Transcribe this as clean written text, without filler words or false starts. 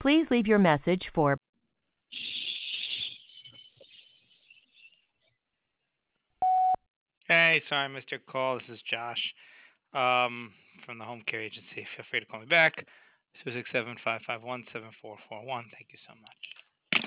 Please leave your message for Hey, sorry I missed your call. This is Josh from the home care agency. Feel free to call me back. 267-551-7441. Thank you so much.